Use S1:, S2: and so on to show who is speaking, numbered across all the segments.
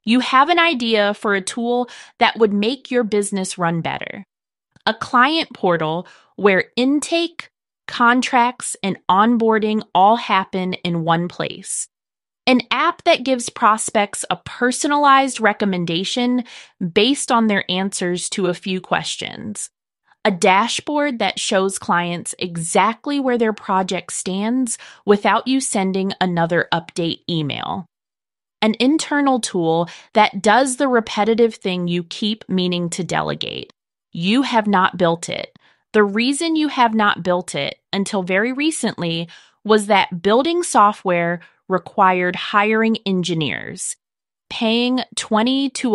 S1: You have an idea for a tool that would make your business run better. A client portal where intake, contracts, and onboarding all happen in one place. An app that gives prospects a personalized recommendation based on their answers to a few questions. A dashboard that shows clients exactly where their project stands without you sending another update email. An internal tool that does the repetitive thing you keep meaning to delegate. You have not built it. The reason you have not built it until very recently was that building software required hiring engineers, paying $20,000 to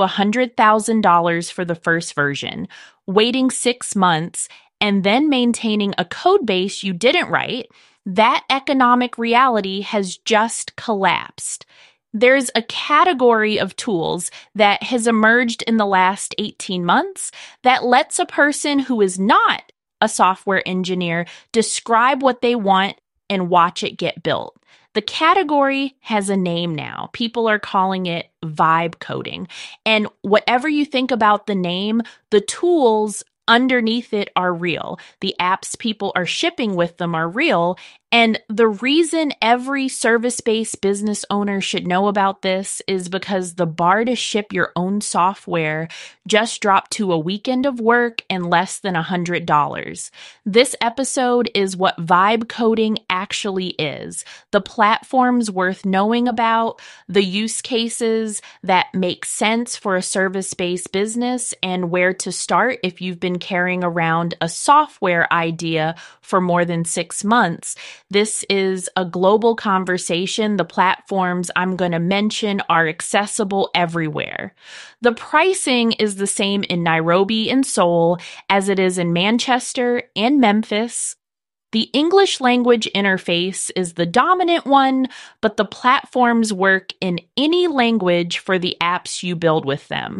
S1: $100,000 for the first version, waiting 6 months, and then maintaining a code base you didn't write. That economic reality has just collapsed. There's a category of tools that has emerged in the last 18 months that lets a person who is not a software engineer describe what they want and watch it get built. The category has a name now. People are calling it vibe coding. And whatever you think about the name, the tools underneath it are real. The apps people are shipping with them are real. And the reason every service-based business owner should know about this is because the bar to ship your own software just dropped to a weekend of work and less than $100. This episode is what vibe coding actually is, the platforms worth knowing about, the use cases that make sense for a service-based business, and where to start if you've been carrying around a software idea for more than 6 months. This is a global conversation. The platforms I'm going to mention are accessible everywhere. The pricing is the same in Nairobi and Seoul as it is in Manchester and Memphis. The English language interface is the dominant one, but the platforms work in any language for the apps you build with them.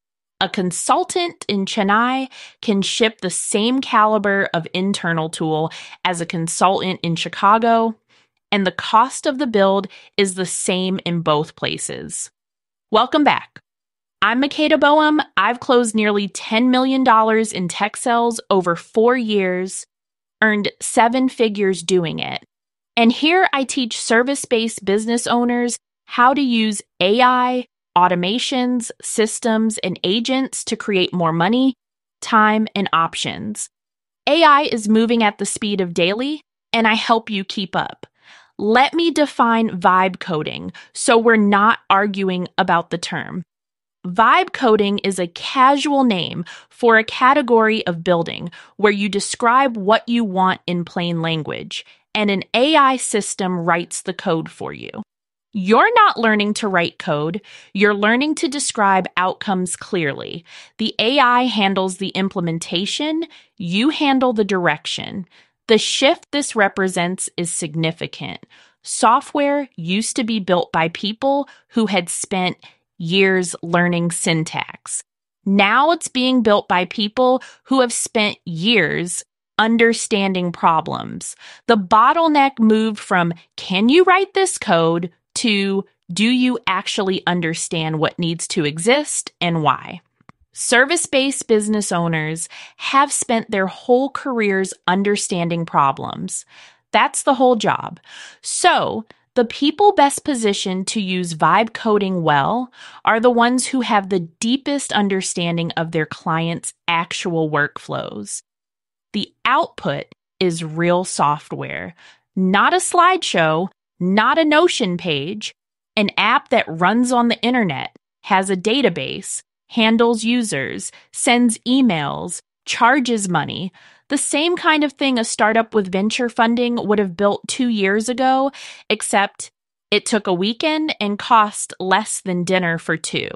S1: A consultant in Chennai can ship the same caliber of internal tool as a consultant in Chicago, and the cost of the build is the same in both places. Welcome back. I'm Makeda Boehm. I've closed nearly $10 million in tech sales over 4 years, earned 7 figures doing it. And here I teach service-based business owners how to use AI, automations, systems, and agents to create more money, time, and options. AI is moving at the speed of daily, and I help you keep up. Let me define vibe coding so we're not arguing about the term. Vibe coding is a casual name for a category of building where you describe what you want in plain language, and an AI system writes the code for you. You're not learning to write code. You're learning to describe outcomes clearly. The AI handles the implementation. You handle the direction. The shift this represents is significant. Software used to be built by people who had spent years learning syntax. Now it's being built by people who have spent years understanding problems. The bottleneck moved from, can you write this code, to, do you actually understand what needs to exist and why? Service-based business owners have spent their whole careers understanding problems. That's the whole job. So, the people best positioned to use vibe coding well are the ones who have the deepest understanding of their clients' actual workflows. The output is real software, not a slideshow, not a Notion page, an app that runs on the internet, has a database, handles users, sends emails, charges money, the same kind of thing a startup with venture funding would have built 2 years ago, except it took a weekend and cost less than dinner for 2.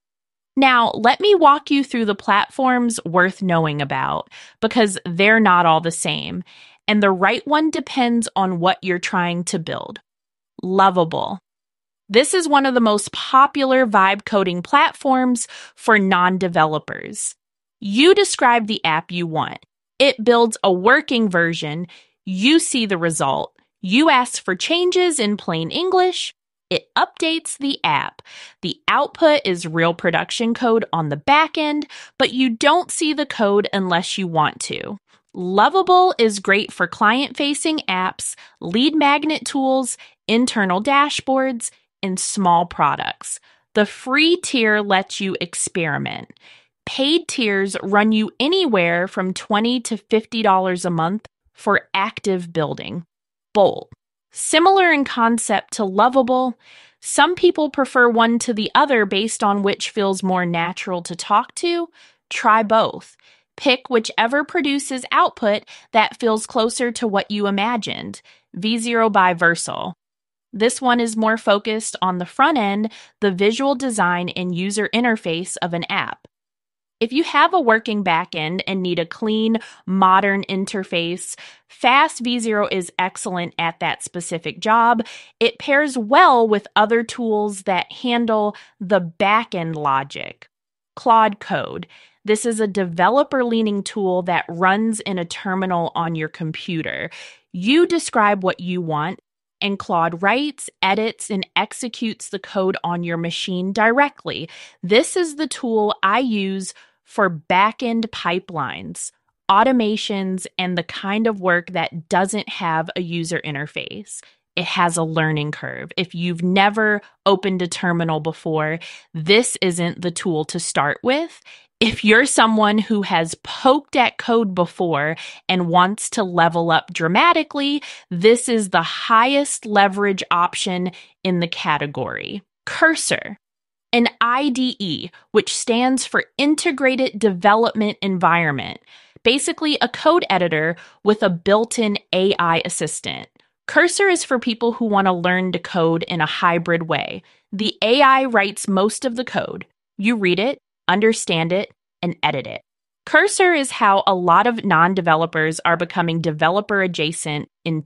S1: Now, let me walk you through the platforms worth knowing about, because they're not all the same, and the right one depends on what you're trying to build. Lovable. This is one of the most popular vibe coding platforms for non-developers. You describe the app you want. It builds a working version. You see the result. You ask for changes in plain English. It updates the app. The output is real production code on the back end, but you don't see the code unless you want to. Lovable is great for client-facing apps, lead magnet tools, internal dashboards, and small products. The free tier lets you experiment. Paid tiers run you anywhere from $20 to $50 a month for active building. Bolt. Similar in concept to Lovable, some people prefer one to the other based on which feels more natural to talk to. Try both. Pick whichever produces output that feels closer to what you imagined. V0 by Versal. This one is more focused on the front end, the visual design and user interface of an app. If you have a working backend and need a clean, modern interface, Fast V0 is excellent at that specific job. It pairs well with other tools that handle the backend logic. Claude Code. This is a developer-leaning tool that runs in a terminal on your computer. You describe what you want, and Claude writes, edits, and executes the code on your machine directly. This is the tool I use for back-end pipelines, automations, and the kind of work that doesn't have a user interface. It has a learning curve. If you've never opened a terminal before, this isn't the tool to start with. If you're someone who has poked at code before and wants to level up dramatically, this is the highest leverage option in the category. Cursor, an IDE, which stands for Integrated Development Environment, basically a code editor with a built-in AI assistant. Cursor is for people who want to learn to code in a hybrid way. The AI writes most of the code. You read it, understand it, and edit it. Cursor is how a lot of non-developers are becoming developer adjacent in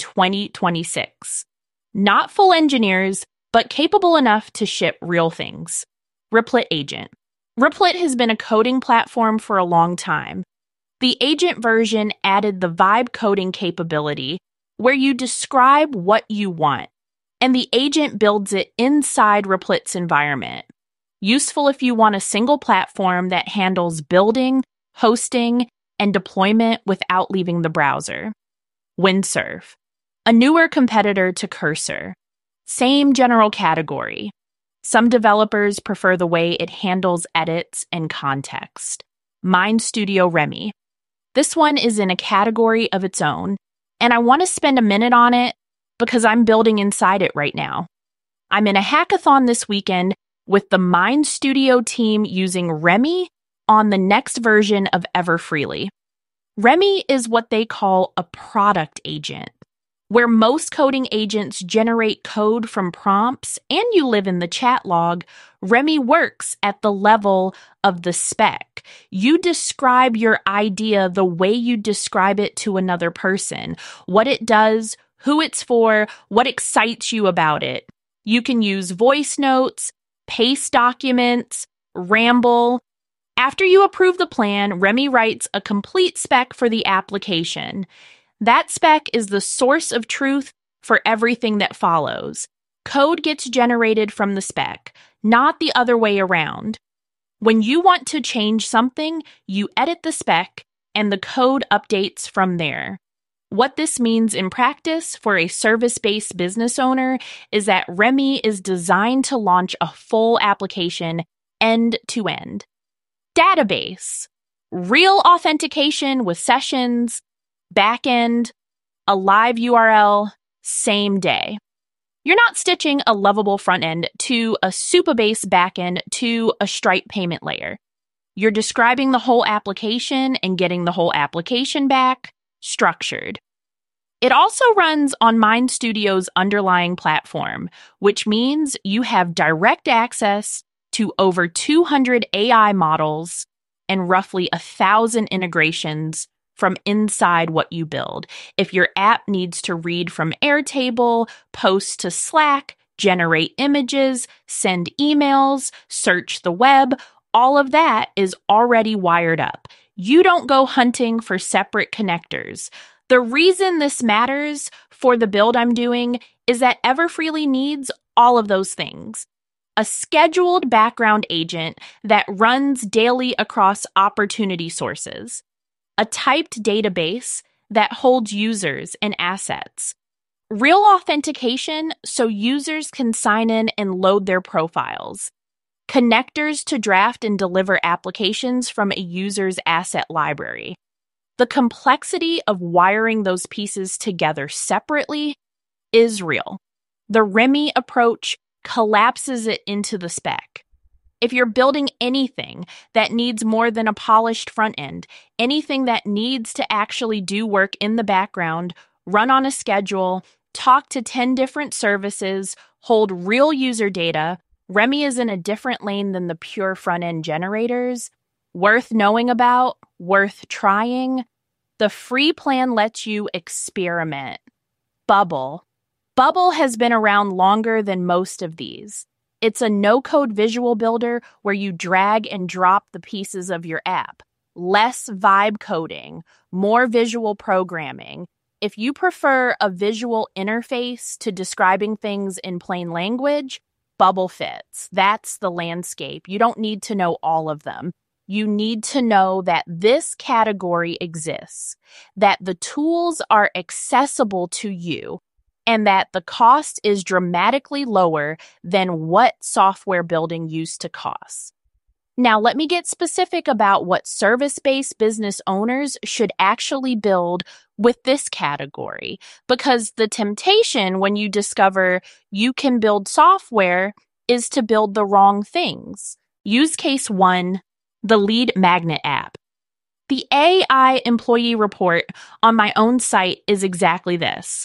S1: 2026. Not full engineers, but capable enough to ship real things. Replit Agent. Replit has been a coding platform for a long time. The agent version added the vibe coding capability where you describe what you want, and the agent builds it inside Replit's environment. Useful if you want a single platform that handles building, hosting, and deployment without leaving the browser. Windsurf, a newer competitor to Cursor. Same general category. Some developers prefer the way it handles edits and context. MindStudio Remy. This one is in a category of its own, and I want to spend a minute on it because I'm building inside it right now. I'm in a hackathon this weekend with the MindStudio team using Remy on the next version of Everfreely. Remy is what they call a product agent. Where most coding agents generate code from prompts and you live in the chat log, Remy works at the level of the spec. You describe your idea the way you describe it to another person, what it does, who it's for, what excites you about it. You can use voice notes, paste documents, ramble. After you approve the plan, Remy writes a complete spec for the application. That spec is the source of truth for everything that follows. Code gets generated from the spec, not the other way around. When you want to change something, you edit the spec, and the code updates from there. What this means in practice for a service-based business owner is that Remy is designed to launch a full application end-to-end. Database. Real authentication with sessions, backend, a live URL, same day. You're not stitching a lovable front end to a Supabase backend to a Stripe payment layer. You're describing the whole application and getting the whole application back, structured. It also runs on MindStudio's underlying platform, which means you have direct access to over 200 AI models and roughly 1,000 integrations from inside what you build. If your app needs to read from Airtable, post to Slack, generate images, send emails, search the web, all of that is already wired up. You don't go hunting for separate connectors. The reason this matters for the build I'm doing is that Everfreely needs all of those things. A scheduled background agent that runs daily across opportunity sources. A typed database that holds users and assets. Real authentication so users can sign in and load their profiles. Connectors to draft and deliver applications from a user's asset library. The complexity of wiring those pieces together separately is real. The REMI approach collapses it into the spec. If you're building anything that needs more than a polished front end, anything that needs to actually do work in the background, run on a schedule, talk to 10 different services, hold real user data, REMI is in a different lane than the pure front-end generators. Worth knowing about, worth trying. The free plan lets you experiment. Bubble. Bubble has been around longer than most of these. It's a no-code visual builder where you drag and drop the pieces of your app. Less vibe coding, more visual programming. If you prefer a visual interface to describing things in plain language, Bubble fits. That's the landscape. You don't need to know all of them. You need to know that this category exists, that the tools are accessible to you, and that the cost is dramatically lower than what software building used to cost. Now, let me get specific about what service-based business owners should actually build with this category, because the temptation when you discover you can build software is to build the wrong things. Use case 1, the Lead Magnet app. The AI employee report on my own site is exactly this.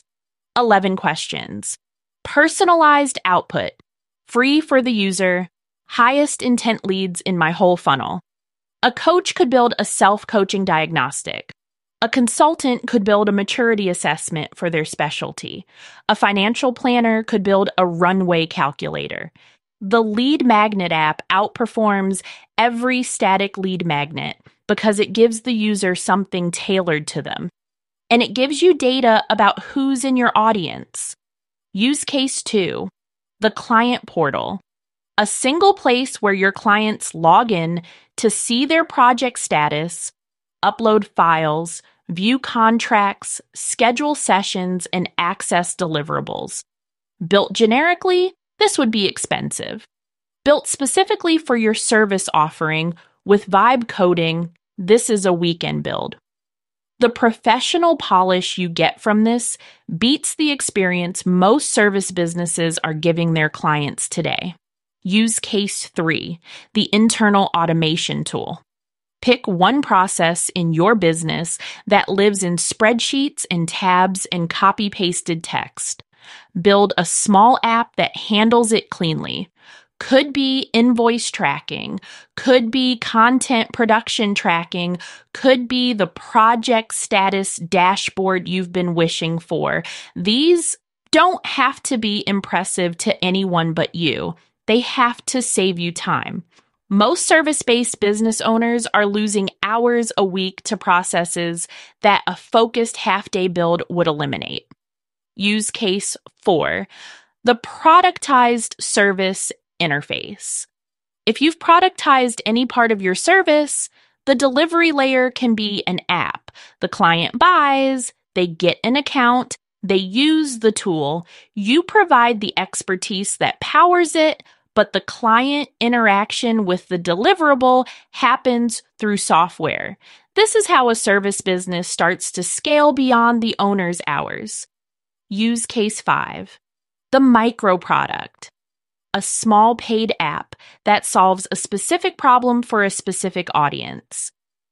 S1: 11 questions. Personalized output. Free for the user. Highest intent leads in my whole funnel. A coach could build a self-coaching diagnostic. A consultant could build a maturity assessment for their specialty. A financial planner could build a runway calculator. The Lead Magnet app outperforms every static lead magnet because it gives the user something tailored to them. And it gives you data about who's in your audience. Use case 2, the client portal. A single place where your clients log in to see their project status, upload files, view contracts, schedule sessions, and access deliverables. Built generically, this would be expensive. Built specifically for your service offering with vibe coding, this is a weekend build. The professional polish you get from this beats the experience most service businesses are giving their clients today. Use case 3, the internal automation tool. Pick one process in your business that lives in spreadsheets and tabs and copy-pasted text. Build a small app that handles it cleanly. Could be invoice tracking, could be content production tracking, could be the project status dashboard you've been wishing for. These don't have to be impressive to anyone but you. They have to save you time. Most service-based business owners are losing hours a week to processes that a focused half-day build would eliminate. Use case 4, the productized service interface. If you've productized any part of your service, the delivery layer can be an app. The client buys, they get an account, they use the tool, you provide the expertise that powers it, but the client interaction with the deliverable happens through software. This is how a service business starts to scale beyond the owner's hours. Use case 5, the micro product. A small paid app that solves a specific problem for a specific audience.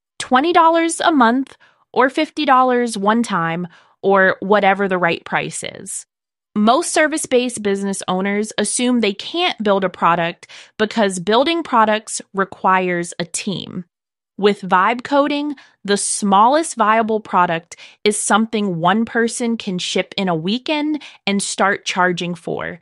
S1: $20 a month or $50 one time or whatever the right price is. Most service-based business owners assume they can't build a product because building products requires a team. With vibe coding, the smallest viable product is something one person can ship in a weekend and start charging for.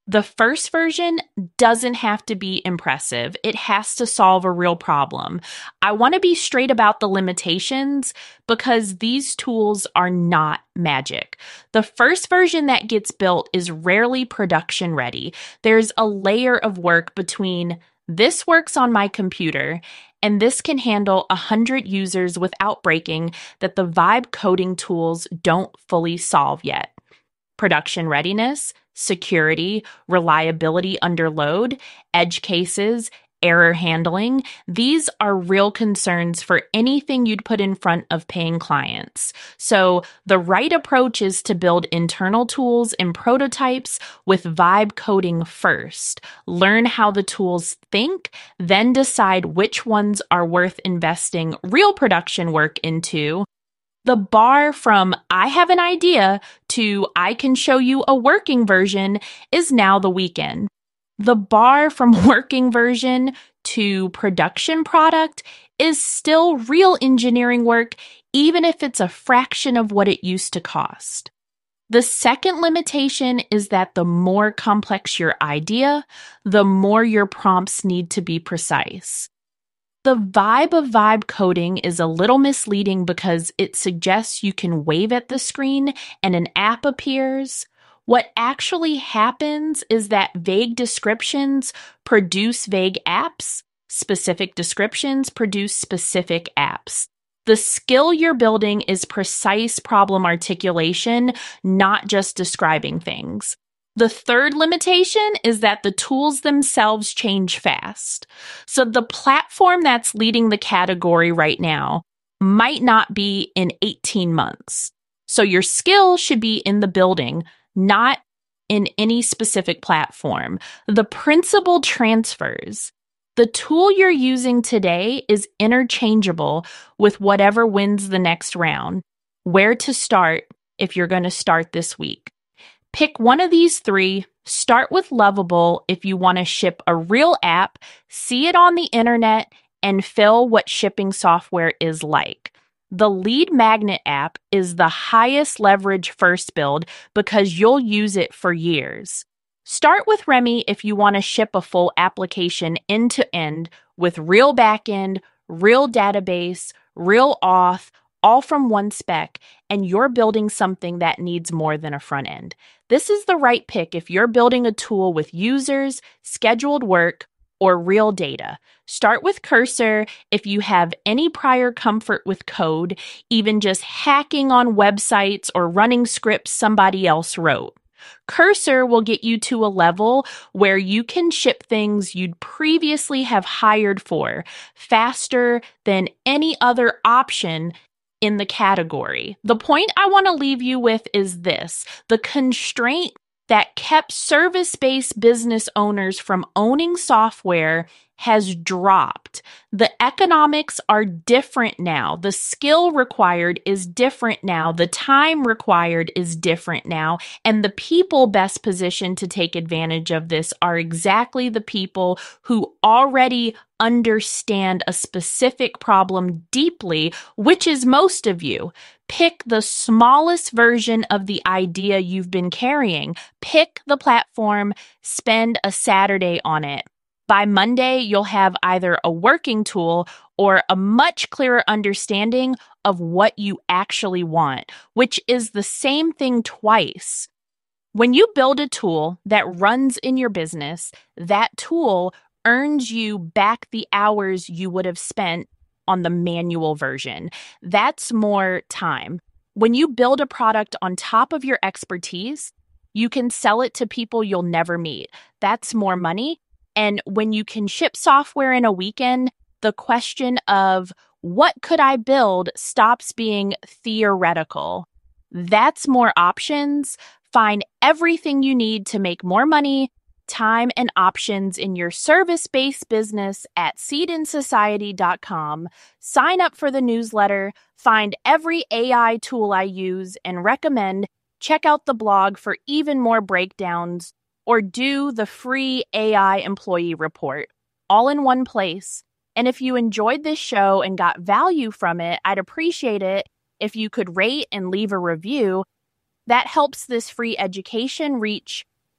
S1: The first version doesn't have to be impressive. It has to solve a real problem. I want to be straight about the limitations because these tools are not magic. The first version that gets built is rarely production ready. There's a layer of work between this works on my computer and this can handle 100 users without breaking that the Vibe coding tools don't fully solve yet. Production readiness, security, reliability under load, edge cases, error handling. These are real concerns for anything you'd put in front of paying clients. So the right approach is to build internal tools and prototypes with Vibe coding first. Learn how the tools think, then decide which ones are worth investing real production work into. The bar from I have an idea to I can show you a working version is now the weekend. The bar from working version to production product is still real engineering work, even if it's a fraction of what it used to cost. The second limitation is that the more complex your idea, the more your prompts need to be precise. The vibe of Vibe coding is a little misleading because it suggests you can wave at the screen and an app appears. What actually happens is that vague descriptions produce vague apps. Specific descriptions produce specific apps. The skill you're building is precise problem articulation, not just describing things. The third limitation is that the tools themselves change fast. So the platform that's leading the category right now might not be in 18 months. So your skill should be in the building, not in any specific platform. The principle transfers. The tool you're using today is interchangeable with whatever wins the next round. Where to start if you're going to start this week? Pick one of these three. Start with Lovable if you want to ship a real app, see it on the internet, and feel what shipping software is like. The Lead Magnet app is the highest leverage first build because you'll use it for years. Start with Remy if you want to ship a full application end to end with real backend, real database, real auth, all from one spec, and you're building something that needs more than a front end. This is the right pick if you're building a tool with users, scheduled work, or real data. Start with Cursor if you have any prior comfort with code, even just hacking on websites or running scripts somebody else wrote. Cursor will get you to a level where you can ship things you'd previously have hired for faster than any other option in the category. The point I want to leave you with is this: the constraint that kept service-based business owners from owning software has dropped. The economics are different now. The skill required is different now. The time required is different now. And the people best positioned to take advantage of this are exactly the people who already understand a specific problem deeply, which is most of you. Pick the smallest version of the idea you've been carrying. Pick the platform, spend a Saturday on it. By Monday, you'll have either a working tool or a much clearer understanding of what you actually want, which is the same thing twice. When you build a tool that runs in your business, that tool earns you back the hours you would have spent on the manual version. That's more time. When you build a product on top of your expertise, you can sell it to people you'll never meet. That's more money. And when you can ship software in a weekend, the question of what could I build stops being theoretical. That's more options. Find everything you need to make more money, time, and options in your service-based business at seedinsociety.com. Sign up for the newsletter, find every AI tool I use and recommend, check out the blog for even more breakdowns, or do the free AI employee report, all in one place. And if you enjoyed this show and got value from it, I'd appreciate it if you could rate and leave a review. That helps this free education reach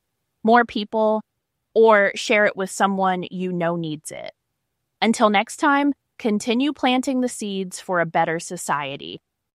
S1: more people, or share it with someone you know needs it. Until next time, continue planting the seeds for a better society.